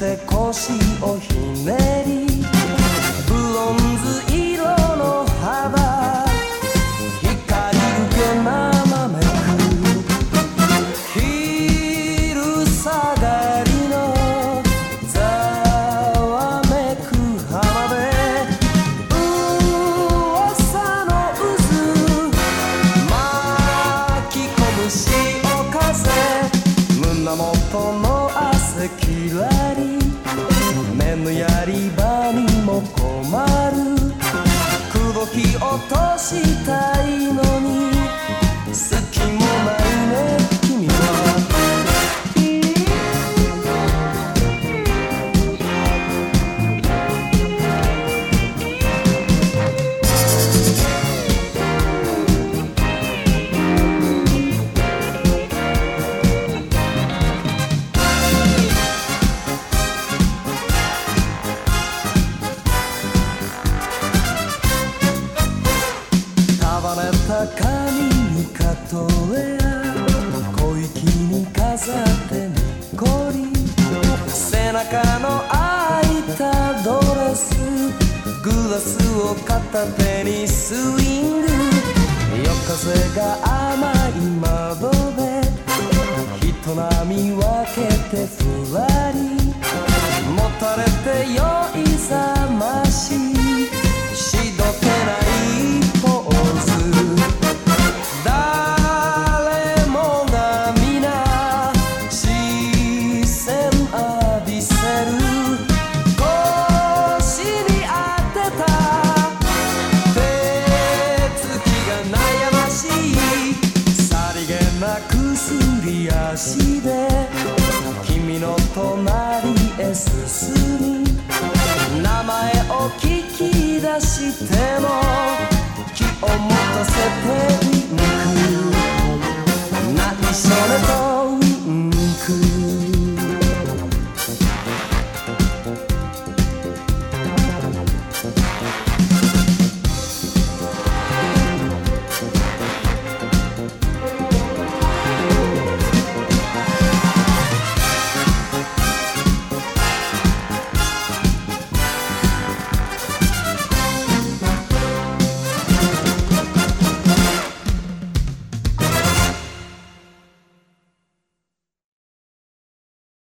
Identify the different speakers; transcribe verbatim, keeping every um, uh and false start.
Speaker 1: して腰をひねりブロンズ色の肌光受け斜めく昼下がりのざわめく浜辺噂の渦巻き込む潮風胸元の汗きらり目のやり場にも困る口説き落としたいのに好きもないね君は束ねた髪にカトレア小粋に飾ってにっこり背中の開いたドレスグラスを片手にスイング夜風が甘い窓で人波分けてふらりもたれて酔いざまししどけないポーズ誰もが皆視線浴びせる腰に当てた手つきが悩ましいさりげなくすり足で君の隣へ進み名前を聞き出しても気を持たせていく内緒ねと